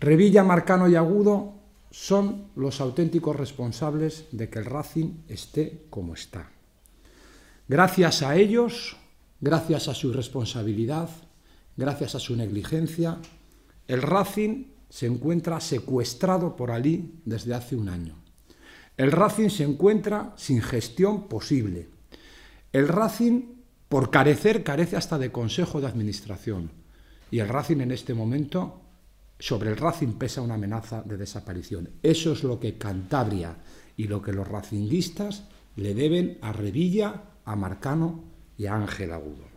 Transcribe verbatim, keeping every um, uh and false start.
Revilla, Marcano y Agudo son los auténticos responsables de que el Racing esté como está. Gracias a ellos, gracias a su irresponsabilidad, gracias a su negligencia, el Racing se encuentra secuestrado por Alí desde hace un año. El Racing se encuentra sin gestión posible. El Racing, por carecer, carece hasta de consejo de administración. Y el Racing en este momento, sobre el Racing pesa una amenaza de desaparición. Eso es lo que Cantabria y lo que los racinguistas le deben a Revilla, a Marcano y a Ángel Agudo.